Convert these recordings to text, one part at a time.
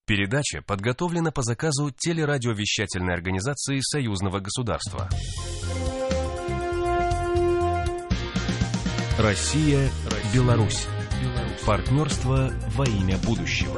Передача подготовлена по заказу телерадиовещательной организации Союзного государства. Россия, Беларусь. Партнерство во имя будущего.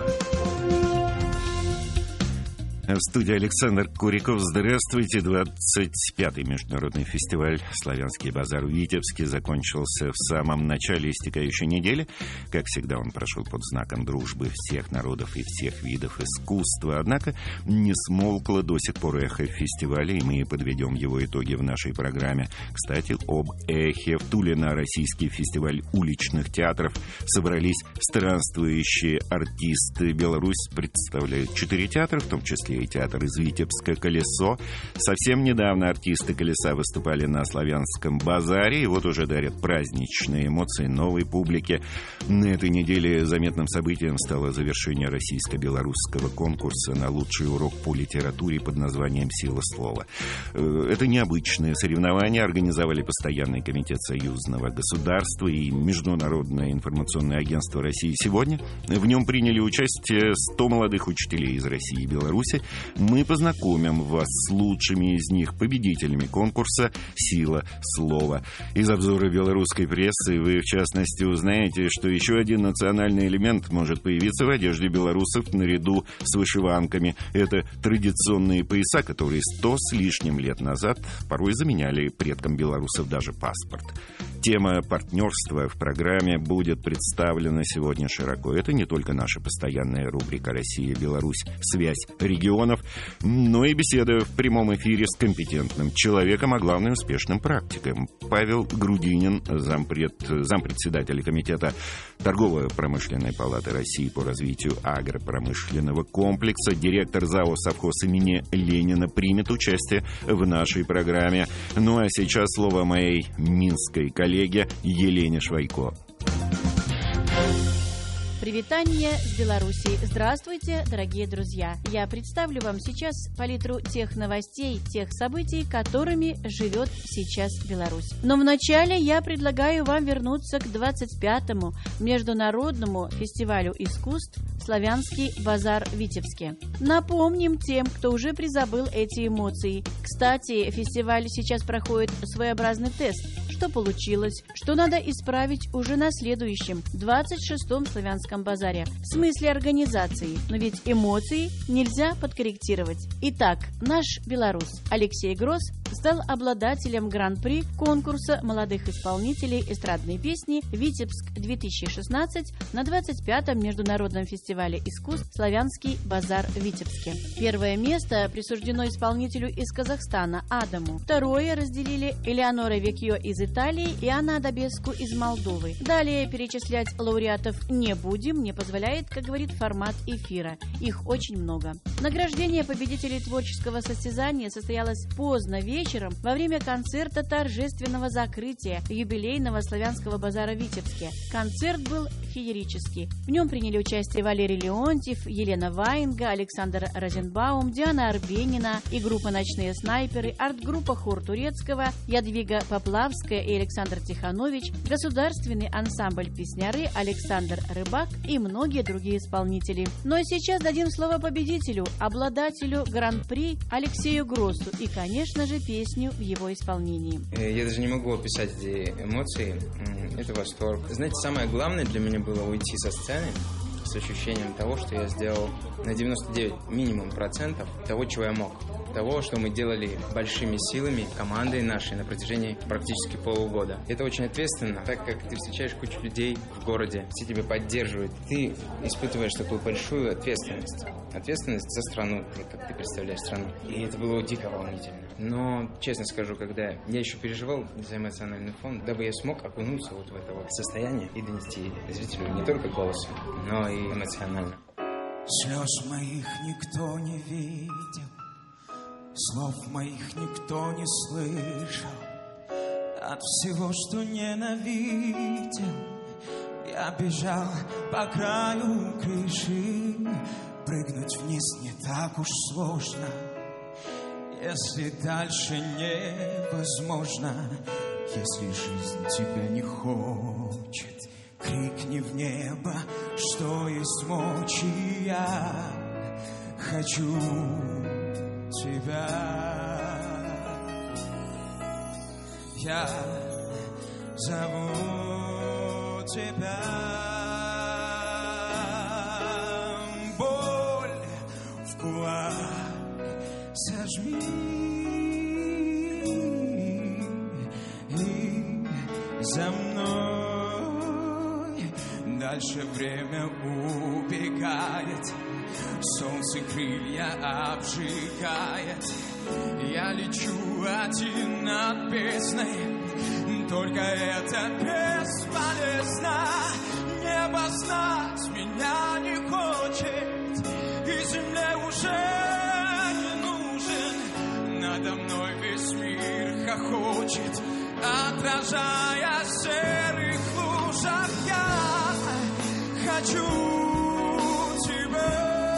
В студии Александр Куриков. Здравствуйте. 25-й международный фестиваль «Славянский базар» в Витебске закончился в самом начале истекающей недели. Как всегда, он прошел под знаком дружбы всех народов и всех видов искусства. Однако не смолкло до сих пор эхо фестиваля, и мы подведем его итоги в нашей программе. Кстати, об эхе. В Туле на российский фестиваль уличных театров собрались странствующие артисты. Беларусь представляет 4 театра, в том числе и театр из Витебска «Колесо». Совсем недавно артисты «Колеса» выступали на Славянском базаре, и вот уже дарят праздничные эмоции новой публике. На этой неделе заметным событием стало завершение российско-белорусского конкурса на лучший урок по литературе под названием «Сила слова». Это необычное соревнование организовали Постоянный комитет Союзного государства и Международное информационное агентство России сегодня. В нем приняли участие 100 молодых учителей из России и Беларуси. Мы познакомим вас с лучшими из них, победителями конкурса «Сила слова». Из обзора белорусской прессы вы, в частности, узнаете, что еще один национальный элемент может появиться в одежде белорусов наряду с вышиванками. Это традиционные пояса, которые 100 с лишним лет назад порой заменяли предкам белорусов даже паспорт. Тема партнерства в программе будет представлена сегодня широко. Это не только наша постоянная рубрика «Россия, Беларусь. Связь регионов», но и беседа в прямом эфире с компетентным человеком, а главное, успешным практиком. Павел Грудинин, зампредседателя комитета Торгово-промышленной палаты России по развитию агропромышленного комплекса, директор ЗАО «Совхоз» имени Ленина, примет участие в нашей программе. Ну а сейчас слово моей минской коллеге Елене Швайко. Привитание с Беларуси. Здравствуйте, дорогие друзья. Я представлю вам сейчас палитру тех новостей, тех событий, которыми живет сейчас Беларусь. Но вначале я предлагаю вам вернуться к 25-му международному фестивалю искусств «Славянский базар» в Витебске. Напомним тем, кто уже призабыл эти эмоции. Кстати, фестиваль сейчас проходит своеобразный тест. Что получилось, что надо исправить уже на следующем, 26-м Славянском базаре. В смысле организации, но ведь эмоции нельзя подкорректировать. Итак, наш белорус Алексей Гросс стал обладателем гран-при конкурса молодых исполнителей эстрадной песни «Витебск-2016» на 25-м международном фестивале искусств «Славянский базар» в Витебске. Первое место присуждено исполнителю из Казахстана Адаму. Второе разделили Элеонора Векьо из Италии и Анна Адабеску из Молдовы. Далее перечислять лауреатов не будем, не позволяет, как говорит, формат эфира. Их очень много. Награждение победителей творческого состязания состоялось поздно вечером во время концерта торжественного закрытия юбилейного славянского базара в Витебске. Концерт был феерический. В нем приняли участие Валерий Леонтьев, Елена Ваенга, Александр Розенбаум, Диана Арбенина и группа «Ночные снайперы», арт-группа «Хор Турецкого», Ядвига Поплавская и Александр Тиханович, государственный ансамбль «Песняры», Александр Рыбак и многие другие исполнители. Но сейчас дадим слово победителю, обладателю гран-при Алексею Гроссу и, конечно же, песню в его исполнении. Я даже не могу описать эти эмоции. Это восторг. Знаете, самое главное для меня было уйти со сцены с ощущением того, что я сделал на 99 минимум процентов того, чего я мог. Того, что мы делали большими силами, командой нашей на протяжении практически полугода. Это очень ответственно, так как ты встречаешь кучу людей в городе, все тебя поддерживают. Ты испытываешь такую большую ответственность. Ответственность за страну, как ты представляешь страну. И это было дико волнительно. Но, честно скажу, когда я еще переживал за эмоциональный фон, дабы я смог окунуться вот в это вот состояние и донести зрителю не только голосом, но и эмоционально. Слез моих никто не видел, слов моих никто не слышал. От всего, что ненавидел, я бежал по краю крыши. Прыгнуть вниз не так уж сложно, если дальше невозможно. Если жизнь тебя не хочет, крикни в небо, что есть мочи. Я хочу тебя. Я зову тебя. Боль в кулак сожми и за мной. Дальше время убегает, солнце крылья обжигает. Я лечу один над бездной, только это бесполезно. Небо знать меня не хочет, и земле уже не нужен. Надо мной весь мир хохочет, отражая в серых лужах. Я хочу тебя.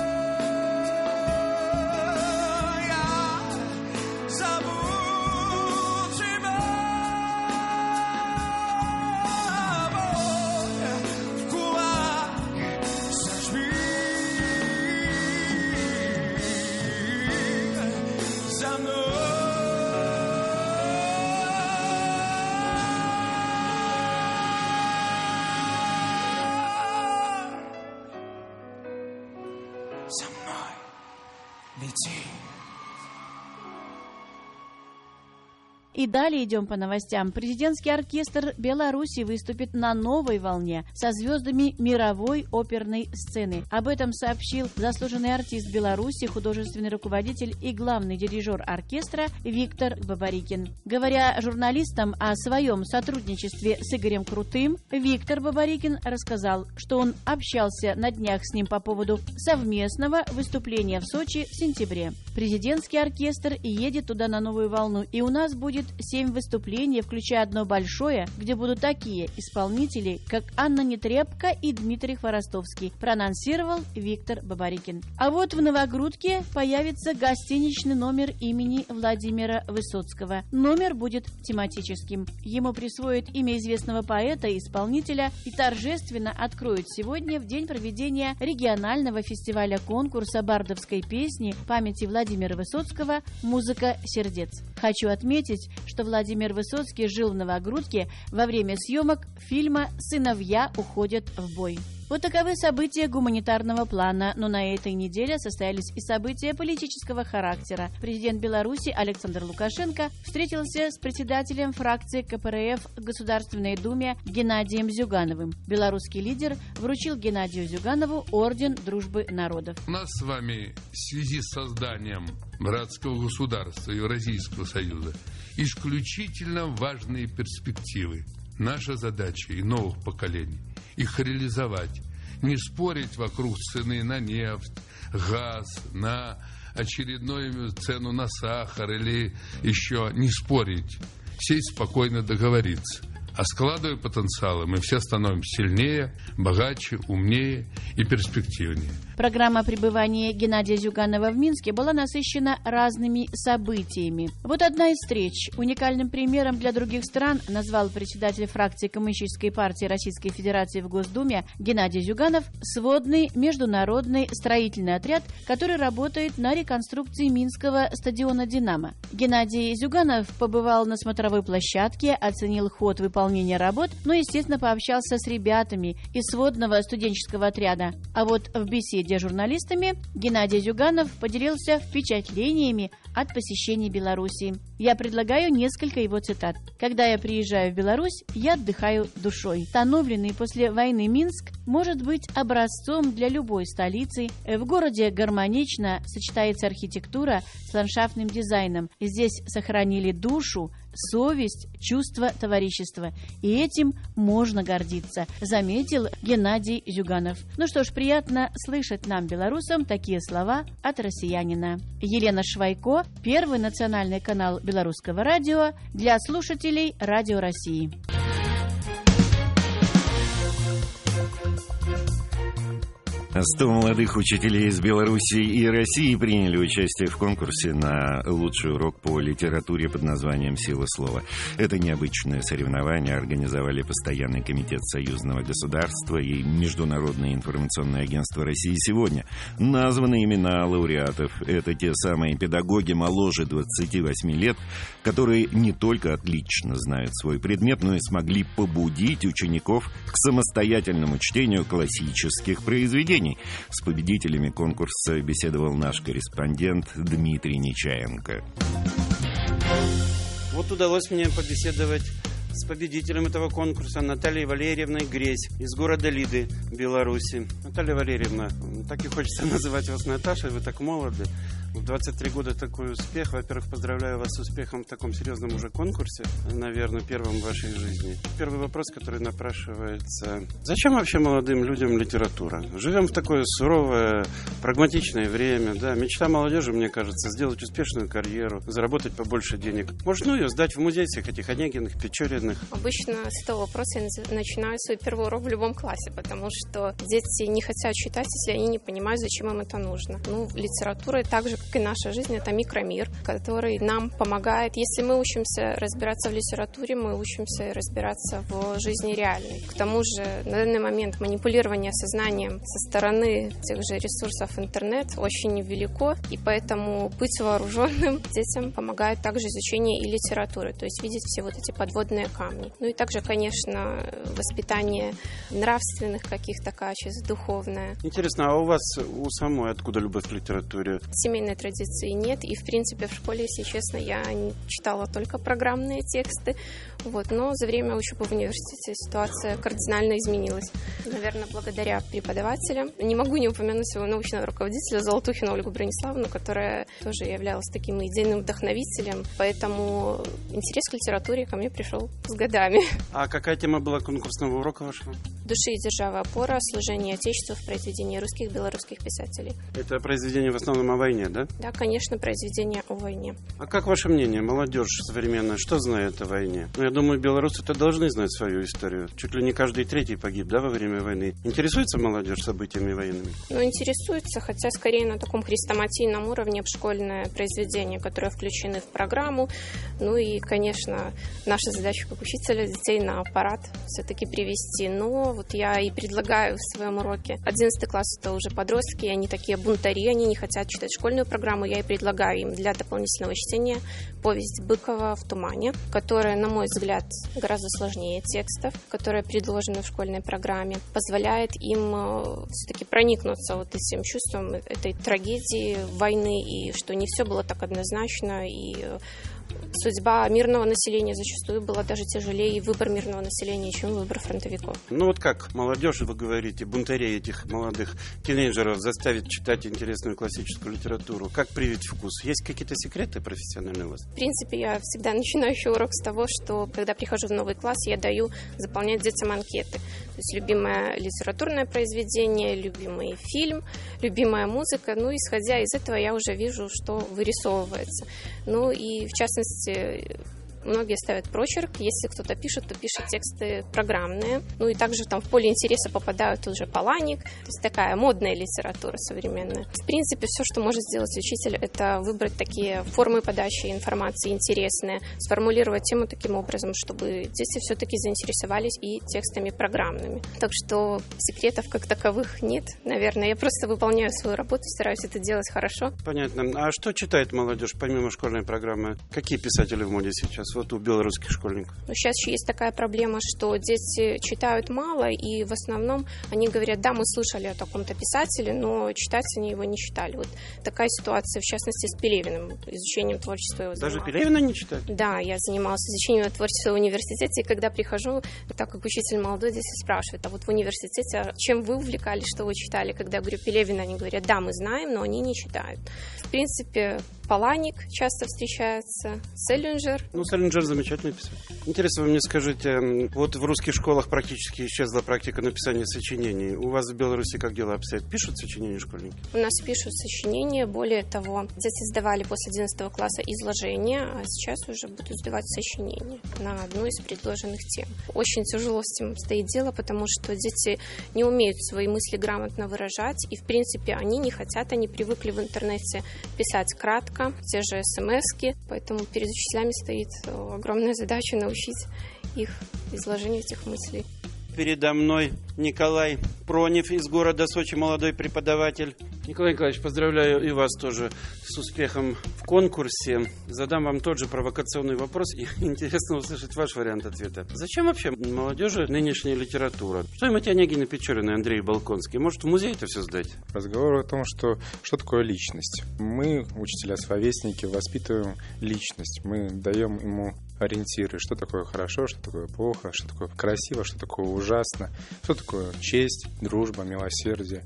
И далее идем по новостям. Президентский оркестр Беларуси выступит на новой волне со звездами мировой оперной сцены. Об этом сообщил заслуженный артист Беларуси, художественный руководитель и главный дирижер оркестра Виктор Бабарикин. Говоря журналистам о своем сотрудничестве с Игорем Крутым, Виктор Бабарикин рассказал, что он общался на днях с ним по поводу совместного выступления в Сочи в сентябре. Президентский оркестр едет туда на новую волну, и у нас будет 7 выступлений, включая одно большое, где будут такие исполнители, как Анна Нетребко и Дмитрий Хворостовский, проанонсировал Виктор Бабарикин. А вот в Новогрудке появится гостиничный номер имени Владимира Высоцкого. Номер будет тематическим. Ему присвоят имя известного поэта и исполнителя и торжественно откроют сегодня, в день проведения регионального фестиваля-конкурса бардовской песни памяти Владимира Высоцкого «Музыка сердец». Хочу отметить, что Владимир Высоцкий жил в Новогрудке во время съемок фильма «Сыновья уходят в бой». Вот таковы события гуманитарного плана, но на этой неделе состоялись и события политического характера. Президент Беларуси Александр Лукашенко встретился с председателем фракции КПРФ в Государственной Думе Геннадием Зюгановым. Белорусский лидер вручил Геннадию Зюганову орден Дружбы народов. У нас с вами в связи с созданием братского государства Евразийского союза исключительно важные перспективы. Наша задача и новых поколений их реализовать, не спорить вокруг цены на нефть, газ, на очередную цену на сахар или еще не спорить, сесть спокойно договориться. А складывая потенциалы, мы все становимся сильнее, богаче, умнее и перспективнее. Программа пребывания Геннадия Зюганова в Минске была насыщена разными событиями. Вот одна из встреч. Уникальным примером для других стран назвал председатель фракции Коммунистической партии Российской Федерации в Госдуме Геннадий Зюганов сводный международный строительный отряд, который работает на реконструкции Минского стадиона «Динамо». Геннадий Зюганов побывал на смотровой площадке, оценил ход выполнения работ, но, естественно, пообщался с ребятами из сводного студенческого отряда. А вот в беседе с журналистами Геннадий Зюганов поделился впечатлениями от посещения Беларуси. Я предлагаю несколько его цитат. «Когда я приезжаю в Беларусь, я отдыхаю душой. Установленный после войны Минск может быть образцом для любой столицы. В городе гармонично сочетается архитектура с ландшафтным дизайном. Здесь сохранили душу, совесть, чувство товарищества. И этим можно гордиться», заметил Геннадий Зюганов. Ну что ж, приятно слышать нам, белорусам, такие слова от россиянина. Елена Швайко, Первый национальный канал Белорусского радио для слушателей Радио России. 100 молодых учителей из Беларуси и России приняли участие в конкурсе на лучший урок по литературе под названием «Сила слова». Это необычное соревнование организовали Постоянный комитет Союзного государства и Международное информационное агентство России «Сегодня». Названы имена лауреатов. Это те самые педагоги моложе 28 лет, которые не только отлично знают свой предмет, но и смогли побудить учеников к самостоятельному чтению классических произведений. С победителями конкурса беседовал наш корреспондент Дмитрий Нечаенко. Вот удалось мне побеседовать с победителем этого конкурса Натальей Валерьевной Гресь из города Лиды, Беларуси. Наталья Валерьевна, так и хочется называть вас Наташей, вы так молоды. В 23 года такой успех. Во-первых, поздравляю вас с успехом в таком серьезном уже конкурсе, наверное, первом в вашей жизни. Первый вопрос, который напрашивается. Зачем вообще молодым людям литература? Живем в такое суровое, прагматичное время. Да? Мечта молодежи, мне кажется, сделать успешную карьеру, заработать побольше денег. Может, ее сдать в музей всех этих Онегиных, Печориных. Обычно с этого вопроса я начинаю свой первый урок в любом классе, потому что дети не хотят читать, если они не понимают, зачем им это нужно. Литература так же, как и наша жизнь, это микромир, который нам помогает. Если мы учимся разбираться в литературе, мы учимся разбираться в жизни реальной. К тому же, на данный момент манипулирование сознанием со стороны тех же ресурсов интернет очень велико, и поэтому быть вооруженным детям помогает также изучение и литературы, то есть видеть все вот эти подводные камни. И также, конечно, воспитание нравственных каких-то качеств, духовное. Интересно, а у вас у самой откуда любовь к литературе? Семейной традиции нет, и в принципе в школе, если честно, я читала только программные тексты, но за время учебы в университете ситуация кардинально изменилась. Наверное, благодаря преподавателям. Не могу не упомянуть своего научного руководителя Золотухину Ольгу Брониславовну, которая тоже являлась таким идейным вдохновителем, поэтому интерес к литературе ко мне пришел с годами. А какая тема была конкурсного урока вашего? «Души и держава опора. Служение Отечеству» в произведении русских и белорусских писателей. Это произведение в основном о войне, да? Да, конечно, произведение о войне. А как ваше мнение, молодежь современная, что знает о войне? Я думаю, белорусы-то должны знать свою историю. Чуть ли не каждый третий погиб, да, во время войны. Интересуется молодежь событиями военными? Интересуется, хотя скорее на таком хрестоматийном уровне, в школьное произведение, которые включены в программу. И, конечно, наша задача как учителя детей на аппарат все-таки привести. Но я и предлагаю в своем уроке. 11 класс — это уже подростки, они такие бунтари, они не хотят читать школьную программу. Я и предлагаю им для дополнительного чтения повесть Быкова «В тумане», которая, на мой взгляд, гораздо сложнее текстов, которые предложены в школьной программе, позволяет им все-таки проникнуться этим чувством этой трагедии войны, и что не все было так однозначно, и судьба мирного населения зачастую была даже тяжелее, и выбор мирного населения, чем выбор фронтовиков. Как молодежь, вы говорите, бунтарей этих молодых тинейджеров заставить читать интересную классическую литературу? Как привить вкус? Есть какие-то секреты профессиональные у вас? В принципе, я всегда начинаю еще урок с того, что когда прихожу в новый класс, я даю заполнять детям анкеты. То есть любимое литературное произведение, любимый фильм, любимая музыка. Исходя из этого, я уже вижу, что вырисовывается. И в частности, многие ставят прочерк. Если кто-то пишет, то пишет тексты программные. И также там в поле интереса попадают уже Паланик. То есть такая модная литература современная. В принципе, все, что может сделать учитель, это выбрать такие формы подачи информации интересные, сформулировать тему таким образом, чтобы дети все-таки заинтересовались и текстами программными. Так что секретов как таковых нет, наверное. Я просто выполняю свою работу, стараюсь это делать хорошо. Понятно. А что читает молодежь помимо школьной программы? Какие писатели в моде сейчас? У белорусских школьников? Сейчас еще есть такая проблема, что дети читают мало, и в основном они говорят: да, мы слышали о таком-то писателе, но читать они его не читали. Такая ситуация, в частности, с Пелевиным, изучением творчества его занималась. Даже Пелевина не читает? Да, я занималась изучением творчества в университете, и когда прихожу, так как учитель молодой, дети спрашивают: а в университете чем вы увлекались, что вы читали? Когда я говорю Пелевина, они говорят: да, мы знаем, но они не читают. В принципе, Паланик часто встречается, Селлинджер. Сэлинджер замечательный писатель. Интересно, вы мне скажите, вот в русских школах практически исчезла практика написания сочинений. У вас в Беларуси как дела обстоят? Пишут сочинения школьники? У нас пишут сочинения. Более того, дети сдавали после 11 класса изложения, а сейчас уже будут сдавать сочинения на одну из предложенных тем. Очень тяжело с этим стоит дело, потому что дети не умеют свои мысли грамотно выражать, и, в принципе, они не хотят, они привыкли в интернете писать кратко, те же смс-ки, поэтому перед учителями стоит огромная задача научить их изложению этих мыслей. Передо мной Николай Пронев из города Сочи, молодой преподаватель. Николай Николаевич, поздравляю и вас тоже с успехом в конкурсе. Задам вам тот же провокационный вопрос, и интересно услышать ваш вариант ответа. Зачем вообще молодежи нынешняя литература? Что им эти Онегины Печорины, Андрей Балконский? Может, в музей это все сдать? Разговор о том, что такое личность. Мы, учителя-словесники, воспитываем личность. Мы даем ему ориентиры, что такое хорошо, что такое плохо, что такое красиво, что такое ужасно, что такое честь, дружба, милосердие.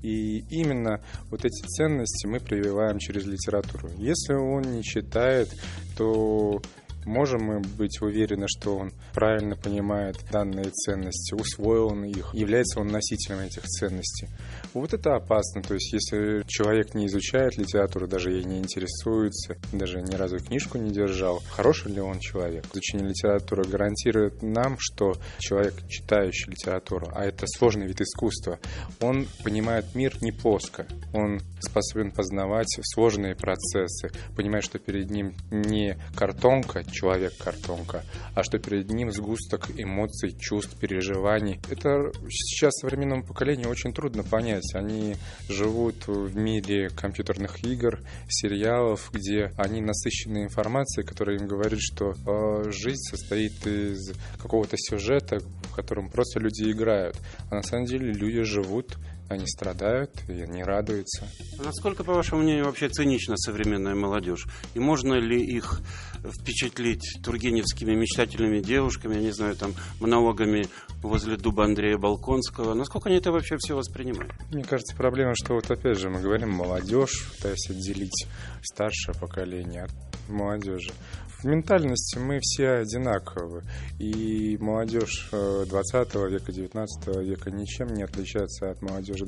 И именно вот эти ценности мы прививаем через литературу. Если он не читает, то можем мы быть уверены, что он правильно понимает данные ценности, усвоил он их, является он носителем этих ценностей. Вот это опасно. То есть, если человек не изучает литературу, даже ей не интересуется, даже ни разу книжку не держал, хороший ли он человек? Изучение литературы гарантирует нам, что человек, читающий литературу, а это сложный вид искусства, он понимает мир не плоско. Он способен познавать сложные процессы, понимает, что перед ним не картонка, человек-картонка, а что перед ним сгусток эмоций, чувств, переживаний. Это сейчас современному поколению очень трудно понять. Они живут в мире компьютерных игр, сериалов, где они насыщены информацией, которая им говорит, что жизнь состоит из какого-то сюжета, в котором просто люди играют. А на самом деле люди живут, они страдают и они радуются. А насколько, по вашему мнению, вообще цинична современная молодежь? И можно ли их впечатлить тургеневскими мечтательными девушками, я не знаю, там, монологами возле дуба Андрея Балконского? Насколько они это вообще все воспринимают? Мне кажется, проблема, что вот опять же мы говорим молодежь, пытаясь отделить старшее поколение от молодежи. В ментальности мы все одинаковы, и молодежь 20 века, 19 века ничем не отличается от молодежи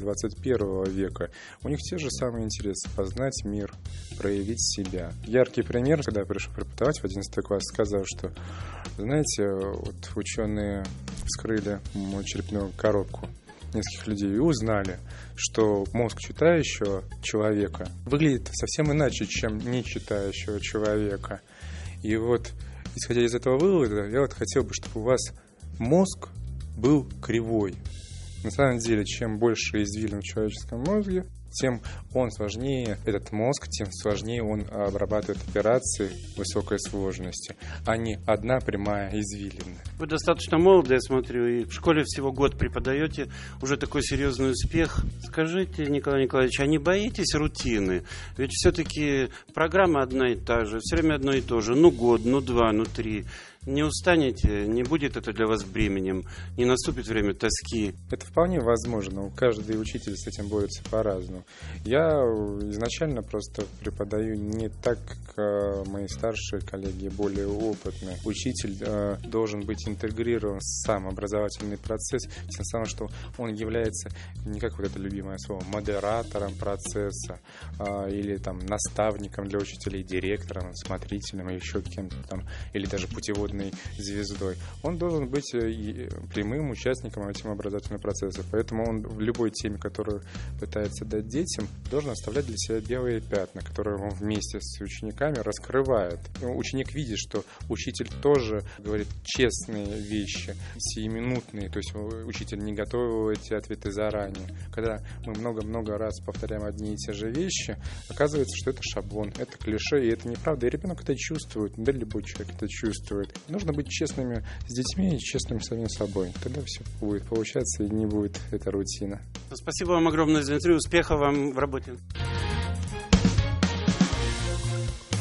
21 века. У них те же самые интересы – познать мир, проявить себя. Яркий пример, когда я пришел преподавать в 11 класс, сказал, что, знаете, вот ученые вскрыли черепную коробку нескольких людей и узнали, что мозг читающего человека выглядит совсем иначе, чем не читающего человека. И вот, исходя из этого вывода, я вот хотел бы, чтобы у вас мозг был кривой. На самом деле, чем больше извилин в человеческом мозге, тем он сложнее, этот мозг, тем сложнее он обрабатывает операции высокой сложности, а не одна прямая извилина. Вы достаточно молоды, я смотрю, и в школе всего год преподаете, уже такой серьезный успех. Скажите, Николай Николаевич, а не боитесь рутины? Ведь все-таки программа одна и та же, все время одно и то же, ну год, ну два, ну три. Не устанете, не будет это для вас бременем, не наступит время тоски? Это вполне возможно. Каждый учитель с этим борется по-разному. Я изначально просто преподаю не так, как мои старшие коллеги, более опытные. Учитель должен быть интегрирован в сам образовательный процесс, тем самым, что он является, не как вот это любимое слово, модератором процесса, или там наставником для учителей, директором, смотрителем, или еще кем-то там, или даже путеводным звездой. Он должен быть прямым участником этих образовательных процессов. Поэтому он в любой теме, которую пытается дать детям, должен оставлять для себя белые пятна, которые он вместе с учениками раскрывает. Ученик видит, что учитель тоже говорит честные вещи, сиюминутные. То есть учитель не готовил эти ответы заранее. Когда мы много-много раз повторяем одни и те же вещи, оказывается, что это шаблон, это клише, и это неправда. И ребенок это чувствует, да любой человек это чувствует. Нужно быть честными с детьми и честными с самим собой. Тогда все будет получаться и не будет эта рутина. Спасибо вам огромное за интервью. Успехов вам в работе.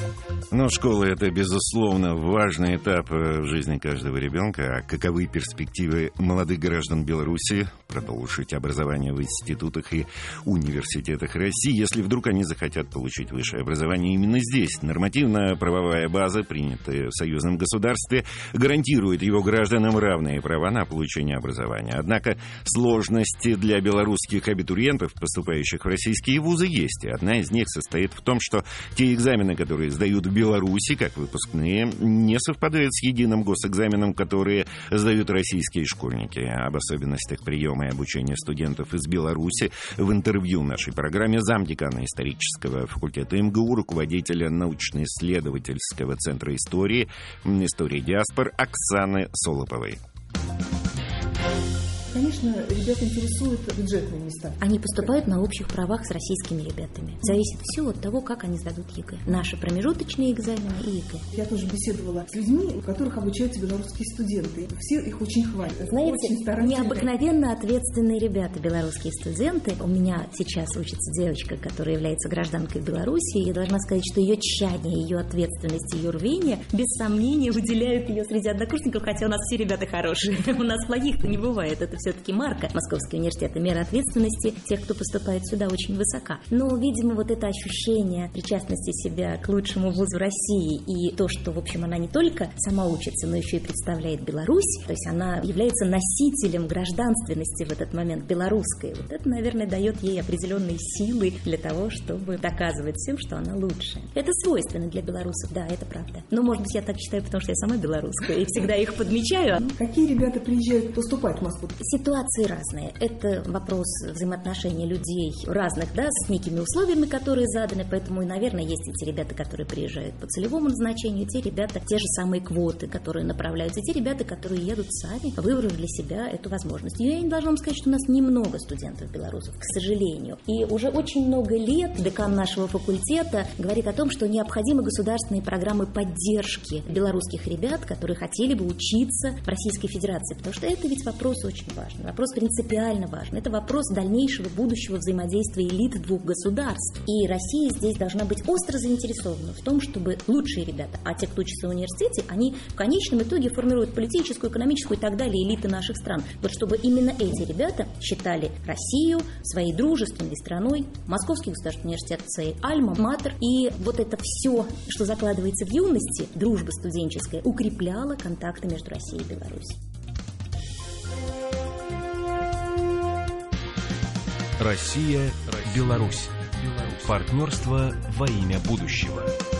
Но школа — это, безусловно, важный этап в жизни каждого ребенка. А каковы перспективы молодых граждан Беларуси продолжить образование в институтах и университетах России, если вдруг они захотят получить высшее образование именно здесь? Нормативно-правовая база, принятая в союзном государстве, гарантирует его гражданам равные права на получение образования. Однако сложности для белорусских абитуриентов, поступающих в российские вузы, есть. И одна из них состоит в том, что те экзамены, которые сдают в Беларуси, как выпускные, не совпадают с единым госэкзаменом, которые сдают российские школьники. Об особенностях приема и обучения студентов из Беларуси в интервью нашей программе замдекана исторического факультета МГУ, руководителя научно-исследовательского центра истории диаспор Оксаны Солоповой. Конечно, ребят интересуют бюджетные места. Они поступают на общих правах с российскими ребятами. Зависит все от того, как они сдадут ЕГЭ. Наши промежуточные экзамены и ЕГЭ. Я тоже беседовала с людьми, у которых обучаются белорусские студенты. Все их очень хвалят. Знаете, очень необыкновенно ответственные ребята, белорусские студенты. У меня сейчас учится девочка, которая является гражданкой Беларуси. И я должна сказать, что ее тщание, ее ответственность, ее рвение, без сомнения, выделяют ее среди однокурсников, хотя у нас все ребята хорошие. У нас плохих-то не бывает. Это все-таки марка Московский университет, и мера ответственности тех, кто поступает сюда, очень высока. Но, видимо, вот это ощущение причастности себя к лучшему вузу России и то, что, в общем, она не только сама учится, но еще и представляет Беларусь, то есть она является носителем гражданственности в этот момент белорусской. Вот это, наверное, дает ей определенные силы для того, чтобы доказывать всем, что она лучшая. Это свойственно для белорусов, да, это правда. Но, может быть, я так считаю, потому что я сама белорусская и всегда их подмечаю. Какие ребята приезжают поступать в Москву? Ситуации разные. Это вопрос взаимоотношений людей разных, да, с некими условиями, которые заданы, поэтому, наверное, есть и те ребята, которые приезжают по целевому назначению, те ребята, те же самые квоты, которые направляются, те ребята, которые едут сами, выбрав для себя эту возможность. Я не должна вам сказать, что у нас немного студентов-белорусов, к сожалению. И уже очень много лет декан нашего факультета говорит о том, что необходимы государственные программы поддержки белорусских ребят, которые хотели бы учиться в Российской Федерации, потому что это ведь вопрос очень важный, вопрос принципиально важный. Это вопрос дальнейшего будущего взаимодействия элит двух государств. И Россия здесь должна быть остро заинтересована в том, чтобы лучшие ребята, а те, кто учится в университете, они в конечном итоге формируют политическую, экономическую и так далее элиты наших стран. Вот чтобы именно эти ребята считали Россию своей дружественной страной, Московский государственный университет своей альма-матер. И вот это все, что закладывается в юности, дружба студенческая, укрепляло контакты между Россией и Беларусью. Россия, Беларусь. Партнерство во имя будущего.